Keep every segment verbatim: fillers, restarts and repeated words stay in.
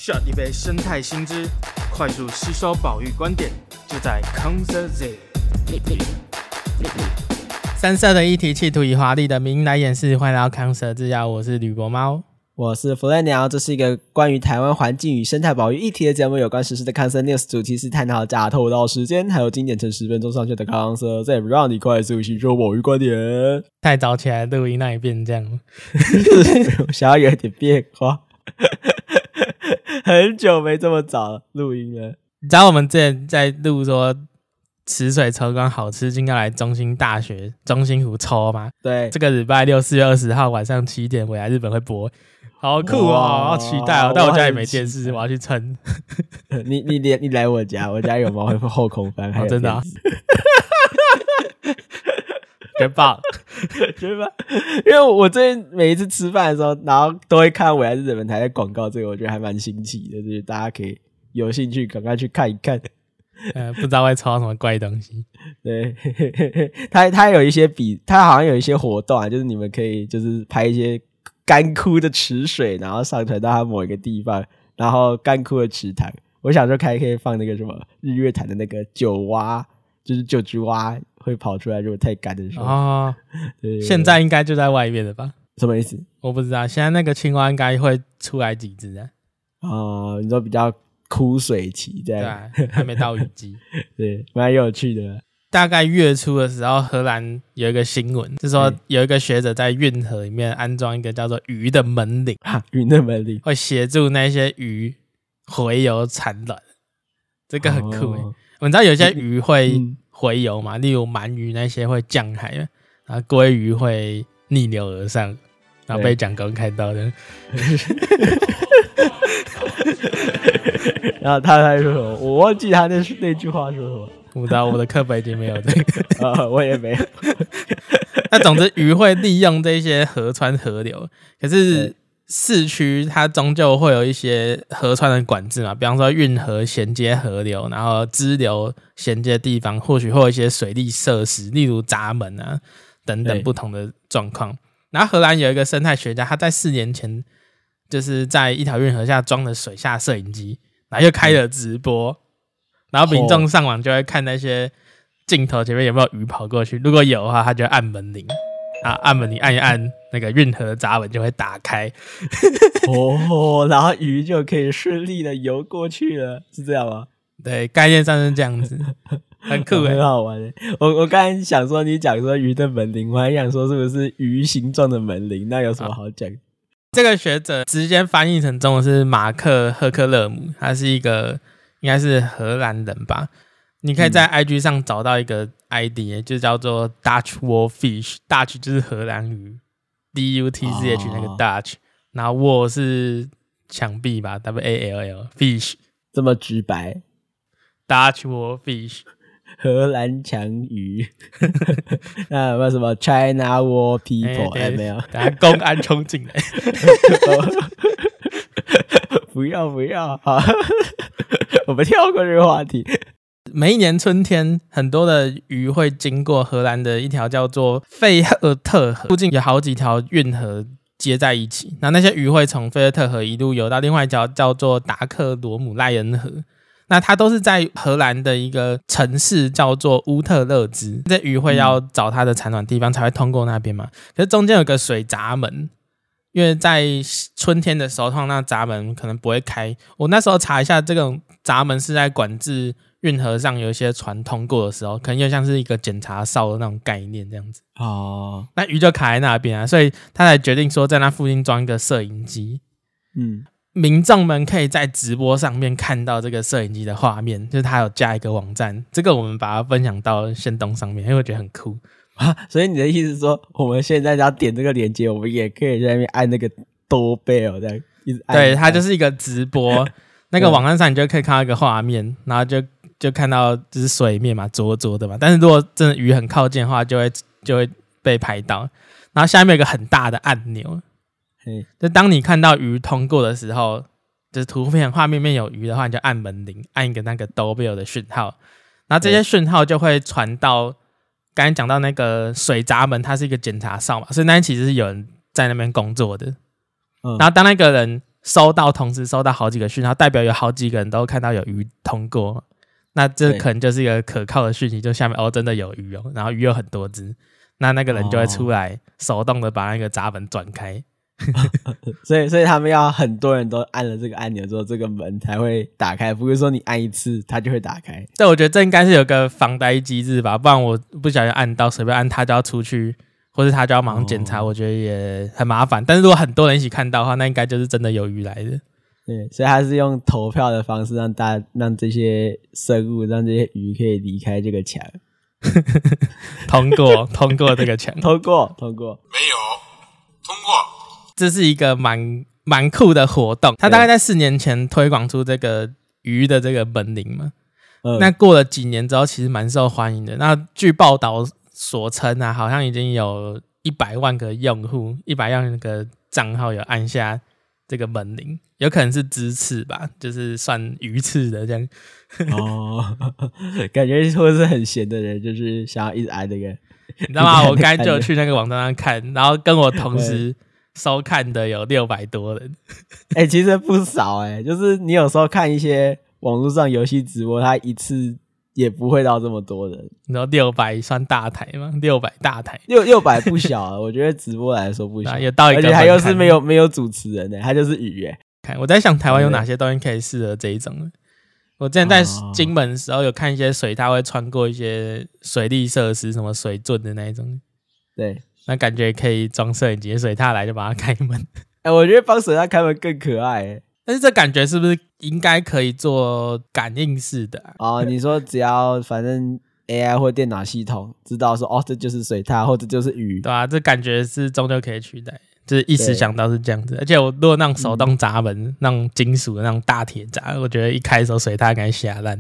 shot 一杯生态新知，快速吸收保育观点，就在康 Sir Z。 深色的议题企图以华丽的名来掩饰，欢迎来到康 Sir制药，我是吕伯猫。 我是弗雷鸟，这是一个关于台湾环境与生态保育议题的节目，有关时事的康 Sir News， 主题是探讨假透到时间，还有经典成十分钟上线的康 Sir Z， 让你快速吸收保育观点。 太早起来录音，那也变成这样， 想要有一点变化，很久没这么早录音了。 你知道我们之前在录说池水抽光好吃劲要来中兴大学中兴湖抽吗？ 对， 这个礼拜六四月二十号晚上七点，未来日本会播。好酷哦，好期待哦！但我家也没电视，我要去蹭。 你你你来我家，我家有猫会后空翻，还有真的、啊，绝棒， 绝棒！因为我最近每一次吃饭的时候，然后都会看未来日本台的广告，这个我觉得还蛮新奇的，就是大家可以有兴趣赶快去看一看。 呃，不知道会抽到什么怪东西。 对，他他有一些比他好像有一些活动啊，就是你们可以就是拍一些干枯的池水，然后上传到它某一个地方，然后干枯的池塘。我想说还可以放那个什么日月潭的那个九蛙，就是九只蛙会跑出来，如果太干的时候。哦， 对，现在应该就在外面了吧？ 什么意思？ 我不知道，现在那个青蛙应该会出来几只啊？ 哦，你说比较枯水期这样，对，还没到雨季。 对，蛮有趣的。 大概月初的时候，荷兰有一个新闻，是说有一个学者在运河里面安装一个叫做鱼的门铃， 啊，鱼的门铃会协助那些鱼洄游产卵，这个很酷诶、哦。我们知道有些鱼会洄游嘛，嗯、例如鳗鱼那些会降海，然后鲑鱼会逆流而上，然后被蒋公看到的。 然后他还说什么？我忘记他那那句话说什么。 我不知道，我的课本已经没有这个。 啊、我也没有。 那总之，鱼会利用这些河川河流，可是市区它终究会有一些河川的管制嘛，比方说运河衔接河流，然后支流衔接的地方，或许会有一些水利设施，例如闸门啊等等不同的状况。然后荷兰有一个生态学家，他在四年前就是在一条运河下装了水下摄影机，然后又开了直播。嗯，然后民众上网就会看那些镜头前面有没有鱼跑过去，如果有的话，他就会按门铃，啊，按门铃按一按，那个运河的闸门就会打开， 哦，然后鱼就可以顺利的游过去了，是这样吗？ 对，概念上是这样子，很酷耶， 很好玩耶。我我刚才想说，你讲说鱼的门铃，我还想说是不是鱼形状的门铃，那有什么好讲？ 这个学者直接翻译成中文是马克·赫克勒姆，他是一个应该是荷兰人吧。你可以在 I G 上找到一个 I D，、嗯、就叫做 Dutch Wall Fish，Dutch 就是荷兰语 ，D U T C H 那个 Dutch，、哦、然后 Wall 是墙壁吧 ，W A L L Fish， 这么直白 ，Dutch Wall Fish， 荷兰强鱼，那有没有什么 China Wall People？ 哎、欸，没有， 等下公安冲进来， 不要不要，好，我们跳过这个话题。 每一年春天，很多的鱼会经过荷兰的一条叫做费赫特河，附近有好几条运河接在一起。那那些鱼会从费赫特河一路游到另外一条叫做达克罗姆赖恩河。那它都是在荷兰的一个城市叫做乌特勒支，这鱼会要找它的产卵地方才会通过那边嘛。可是中间有个水闸门，因为在春天的时候，通常那闸门可能不会开。我那时候查一下，这种闸门是在管制运河上有一些船通过的时候，可能又像是一个检查哨的那种概念这样子。哦，那鱼就卡在那边啊，所以他才决定说在那附近装一个摄影机。嗯，民众们可以在直播上面看到这个摄影机的画面，就是他有加一个网站，这个我们把它分享到限动上面，因为我觉得很酷。 啊，所以你的意思是说，我们现在要点这个链接，我们也可以在那边按那个多贝尔，这样一直按。 对，它就是一个直播，那个网站上你就可以看到一个画面，然后就就看到就是水面嘛，浊浊的嘛。但是如果真的鱼很靠近的话，就会就会被拍到。然后下面有一个很大的按钮，就当你看到鱼通过的时候，就是图片画面面有鱼的话，你就按门铃，按一个那个 doorbell 的讯号，然后这些讯号就会传到。刚才讲到那个水闸门，它是一个检查哨嘛，所以那其实是有人在那边工作的。嗯、然后当那个人收到同时收到好几个讯号，代表有好几个人都看到有鱼通过，那这可能就是一个可靠的讯息，就下面哦真的有鱼哦，然后鱼有很多只，那那个人就会出来手动的把那个闸门转开。 所以所以他们要很多人都按了这个按钮之后，这个门才会打开，不是说你按一次它就会打开。 对，我觉得这应该是有个防呆机制吧，不然我不小心按到，随便按它就要出去，或是他就要马上检查、哦、我觉得也很麻烦。但是如果很多人一起看到的话，那应该就是真的有鱼来的。 对，所以他是用投票的方式让大家让这些生物让这些鱼可以离开这个墙。 通过通过这个墙。 通过通过没有通过。 这是一个蛮蛮酷的活动，他大概在四年前推广出这个鱼的这个本领嘛、嗯、那过了几年之后其实蛮受欢迎的。那据报道所称啊，好像已经有一百万个用户一百万个账号有按下这个本领，有可能是支刺吧，就是算鱼刺的这样。 哦，感觉或是很闲的人就是想要一直按这个， 你知道吗？我刚才就有去那个网站上看，然后跟我同时收看的有六百多人。 哎、欸，其实不少哎、欸，就是你有时候看一些网络上游戏直播，它一次也不会到这么多人。 你知道六百算大台吗？六百大台， 六六百不小啊，我觉得直播来说不小， 有到一个， 而且还又是没有没有主持人的、欸，他就是鱼哎、欸。 看我在想台湾有哪些东西可以适合这一种。我之前在金门的时候有看一些水，它会穿过一些水利设施，什么水圳的那一种。 对。 那感觉可以装摄影机，水塔来就把它开门。 哎、欸，我觉得帮水塔开门更可爱、欸。 但是这感觉是不是应该可以做感应式的、啊？ 哦，你说只要反正 A I 或电脑系统知道说哦这就是水塔或者就是鱼， 对啊，这感觉是终究可以取代。就是一时想到是这样子，而且我如果那种手动闸门、嗯、那种金属的那种大铁闸，我觉得一开的时候水塔应该下烂。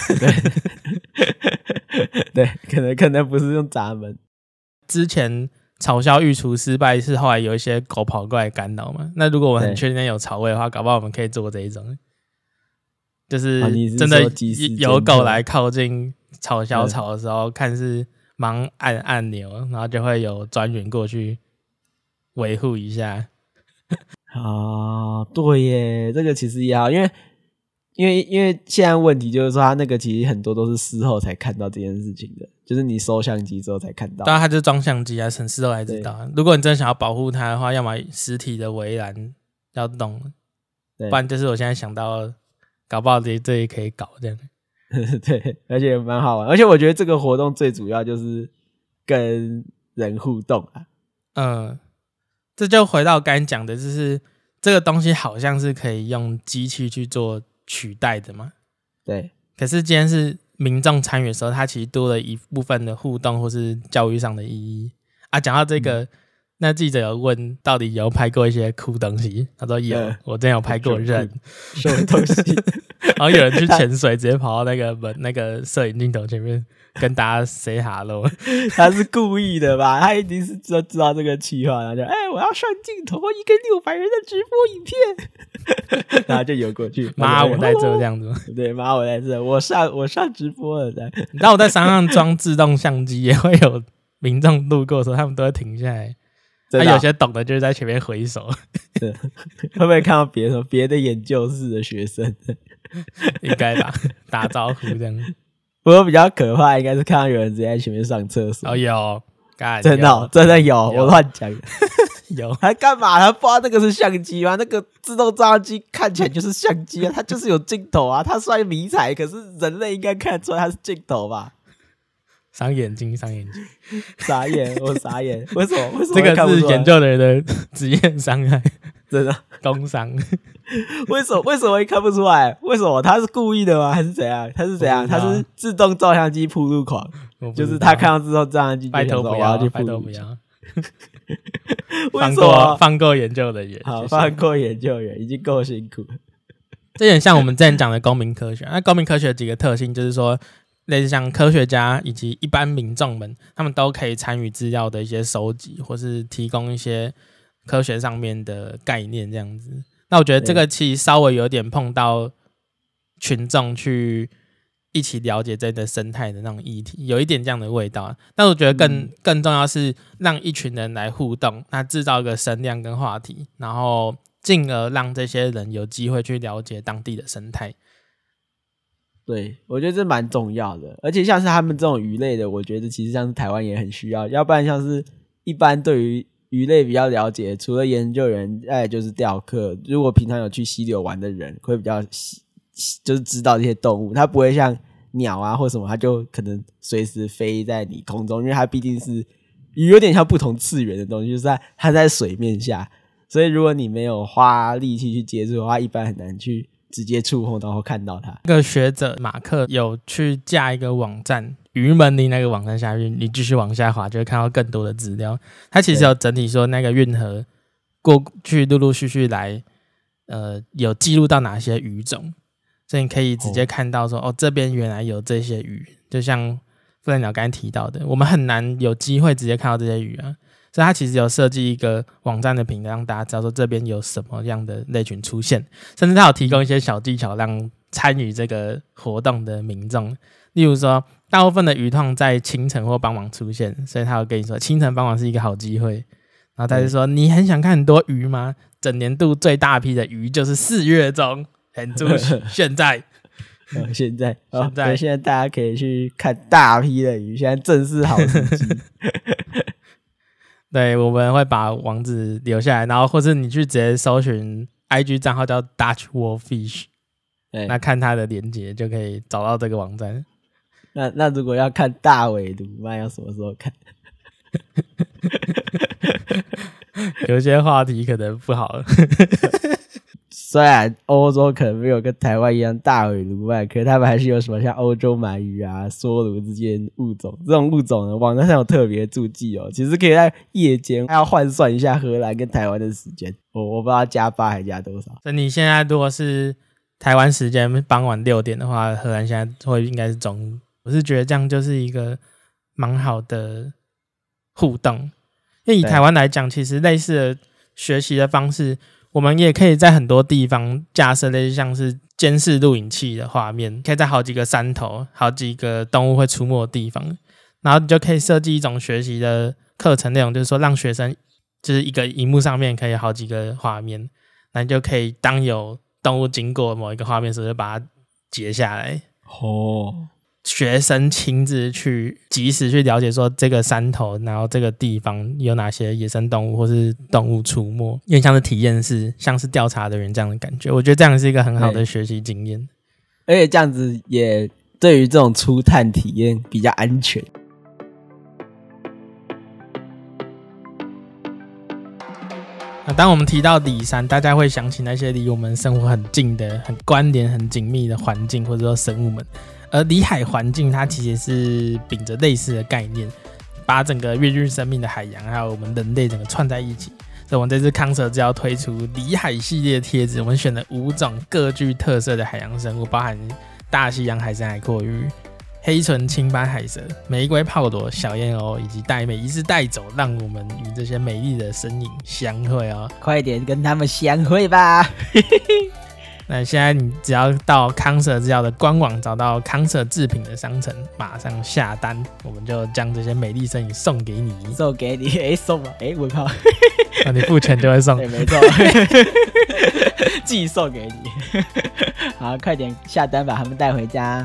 对，对，可能可能不是用闸门。 之前草鸮育雏失败是后来有一些狗跑过来干扰嘛？那如果我很确定有草味的话，搞不好我们可以做这一种，就是真的有狗来靠近草鸮巢的时候，看是忙按按钮，然后就会有专员过去维护一下。 哦，对耶，这个其实也好，因为因为因为现在问题就是说，他那个其实很多都是事后才看到这件事情的，就是你收相机之后才看到。当然，他就是装相机啊，省事后才知道。如果你真的想要保护它的话，要么实体的围栏要动，不然就是我现在想到，搞不好这这也可以搞这样。 对，而且蛮好玩，而且我觉得这个活动最主要就是跟人互动啊。 嗯，这就回到刚才讲的，就是这个东西好像是可以用机器去做取代的嘛。 对。 可是今天是民众参与的时候，它其实多了一部分的互动或是教育上的意义啊。讲到这个、嗯，那记者有问到底有拍过一些酷东西，他说有，呃、我之前有拍过人， 什么东西？ 然后有人去潜水，直接跑到那个门那个摄影镜头前面跟大家 say hello。 他是故意的吧？他一定是知道知道这个企划，然后就哎、欸，我要上镜头，一个六百人的直播影片，然后就游过去。 妈，我在这这样子。 对，妈，我在这，我上我上直播了。 你知道我在山上装自动相机，也会有民众路过的时候，他们都会停下来。他、啊、有些懂的就是在前面挥手。 会不会看到别的别的研究室的学生？ 应该吧，打招呼这样。 不过比较可怕应该是看到有人直接在前面上厕所。 哦，有， 真的、哦、真的有，有我乱讲。 有， 还干嘛？他不知道那个是相机吗？那个自动照相机看起来就是相机啊，它就是有镜头啊，它算迷彩，可是人类应该看得出来它是镜头吧？ 伤眼睛，伤眼睛， 傻眼，我傻眼。为什么？为什么？ 这个是研究的人的职业伤害， 真的工伤。 为什么？为什么会看不出来？为什么？他是故意的吗？还是怎样？他是怎样？他是自动照相机铺路狂，就是他看到自动照相机， 拜托不要， 去拜托不要。 放过放过研究人员， 好，放过研究员，已经够辛苦了。 这有点像我们之前讲的公民科学。那公民科学有几个特性，就是说，类似像科学家以及一般民众们，他们都可以参与资料的一些收集，或是提供一些科学上面的概念这样子。那我觉得这个其实稍微有点碰到群众去一起了解这个生态的那种议题，有一点这样的味道。但我觉得更、嗯、更重要是让一群人来互动，那制造一个声量跟话题，然后进而让这些人有机会去了解当地的生态。 对，我觉得这蛮重要的，而且像是他们这种鱼类的，我觉得其实像是台湾也很需要，要不然像是一般对于鱼类比较了解，除了研究员，再来就是钓客，如果平常有去溪流玩的人，会比较就是知道这些动物，它不会像鸟啊或什么，它就可能随时飞在你空中，因为它毕竟是鱼，有点像不同次元的东西，就是它它在水面下，所以如果你没有花力气去接触的话，一般很难去直接触碰到或看到它。 那个学者马克有去架一个网站，鱼门林那个网站下面，你继续往下滑就会看到更多的资料。他其实有整体说那个运河过去陆陆续续来，呃，有记录到哪些鱼种，所以你可以直接看到说，哦，哦这边原来有这些鱼，就像傅兰鸟刚才提到的，我们很难有机会直接看到这些鱼啊。所以他其实有设计一个网站的平台，让大家知道说这边有什么样的类群出现，甚至他有提供一些小技巧让参与这个活动的民众，例如说大部分的鱼通在清晨或傍晚出现，所以他有跟你说清晨傍晚是一个好机会，然后他就说、嗯、你很想看很多鱼吗？整年度最大批的鱼就是四月中，很注现在哦、现在现在、 哦、现在大家可以去看大批的鱼，现在正是好时机对，我们会把网址留下来，然后或是你去直接搜寻 I G 账号叫 Dutch Wolfish， 那看它的连结就可以找到这个网站。 那那如果要看大尾鲈鳗，要什么时候看？ 有些话题可能不好了。 虽然欧洲可能没有跟台湾一样大尾鲈鳗，可是他们还是有什么像欧洲鳗鱼啊、梭鲈之间物种，这种物种呢，网站上有特别注记哦。其实可以在夜间还要换算一下荷兰跟台湾的时间，我我不知道加八还加多少。 所以你现在如果是台湾时间傍晚六点的话，荷兰现在会应该是中午。我是觉得这样就是一个蛮好的互动，因为以台湾来讲，其实类似的学习的方式。我们也可以在很多地方架设类似像是监视录影器的画面，可以在好几个山头、好几个动物会出没的地方，然后你就可以设计一种学习的课程内容，就是说让学生就是一个萤幕上面可以有好几个画面，那你就可以当有动物经过某一个画面的时候，就把它截下来。 哦。 学生亲自去及时去了解说这个山头然后这个地方有哪些野生动物或是动物出没，有点像是体验式，像是调查的人这样的感觉，我觉得这样是一个很好的学习经验， 而且这样子也对于这种初探体验比较安全。 那当我们提到里山，大家会想起那些离我们生活很近的很关联很紧密的环境或者说生物们，而里海环境它其实是秉着类似的概念，把整个孕育生命的海洋还有我们人类整个串在一起。所以我们这次康舍就要推出里海系列贴纸，我们选了五种各具特色的海洋生物，包含大西洋海参海蛞蝓、黑唇青斑海蛇、玫瑰泡螺、小燕鸥以及带美一次带走，让我们与这些美丽的身影相会哦！ 快点跟他们相会吧！ 那现在你只要到康舍制药的官网找到康舍制品的商城，马上下单，我们就将这些美丽身影送给你， 送给你，哎、欸，送吧，哎、欸，我靠， 啊，你付钱就会送， 对，没错，寄送给你，好，快点下单把他们带回家。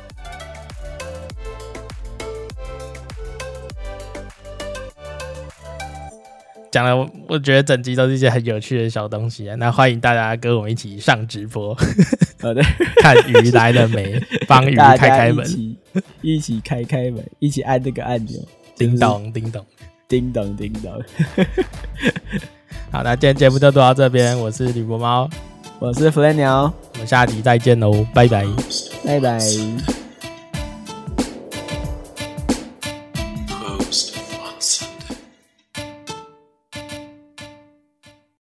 讲了，我觉得整集都是一些很有趣的小东西啊。那欢迎大家跟我们一起上直播， 好的， 看鱼来了没，帮鱼开开门， 一起一起开开门，一起按那个按钮， 叮咚叮咚叮咚叮咚。 好，那今天节目就做到这边，我是吕博猫， 我是弗兰鸟， 我们下集再见喽，拜拜， 拜拜。